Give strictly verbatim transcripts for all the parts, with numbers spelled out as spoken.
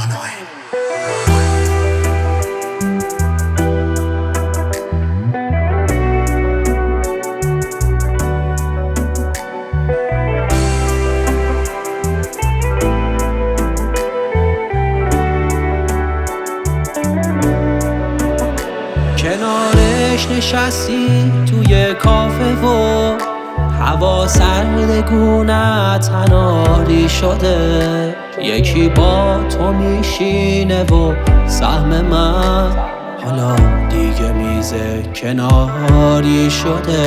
مولانا کنارش نشستی توی کافه و هوا سردگونه تناری شده، یکی با تو میشینه و سهم من حالا دیگه میز کناری شده.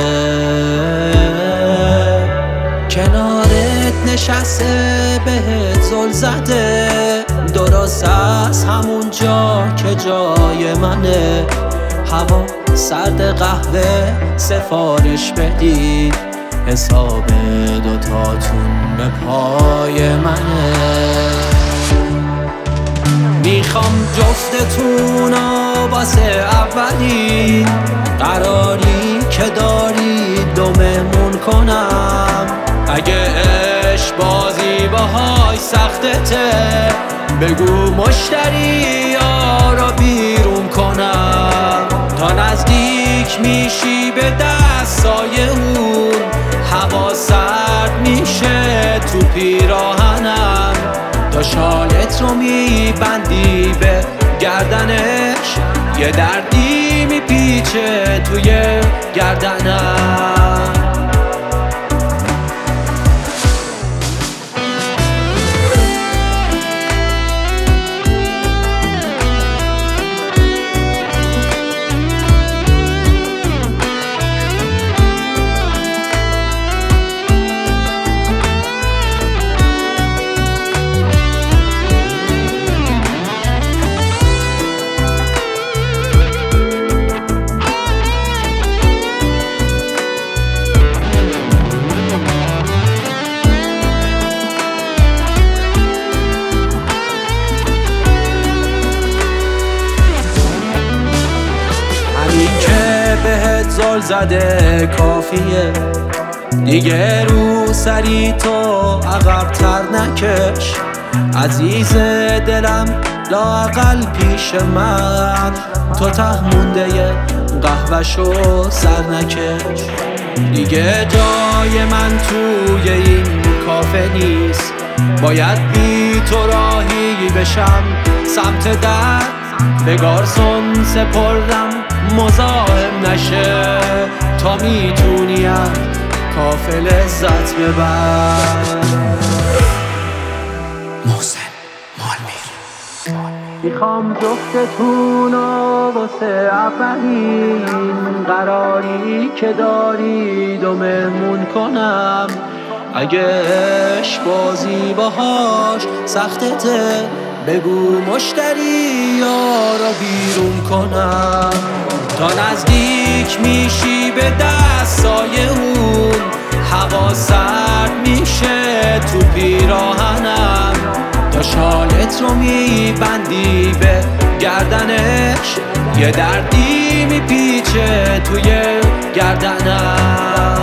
کنارت نشسته بهت زل زده، درست از همون جا که جای منه. هوا سرد قهوه سفارش بدی، حساب دوتاتون به پای منه. میخوام جفتتونو واسه اولی قراری که داری دو مهمون کنم. اگه عشق بازی باهاش سختته بگو مشتری رو بیرون کنم. تا نزدیک میشی به دستای اون هوا سرد میشه تو پیراهنم. تا شالت رو میبندی به گردنش یه دردی میپیچه توی گردنم. بهت زل زده کافیه، دیگه رو سری تو عقب تر نکش. عزیز دلم لااقل پیش من تو ته مونده قهوه‌شو سر نکش. دیگه جای من توی این کافه نیست، باید بی تو راهی بشم سمت در. به گارسون سپردم مزاحم نشه تا میتونی از کافه لذت ببر. محسن مالمیر. میخوام جفتتونو واسه اولین قراری که دارید و مهمون کنم. اگه عشق بازی باهاش سختته بگو مشتری رو بیرون کنم. تا نزدیک میشی به دستای اون هوا سرد میشه تو پیراهنم. تا شالت رو میبندی به گردنش یه دردی میپیچه توی گردنم.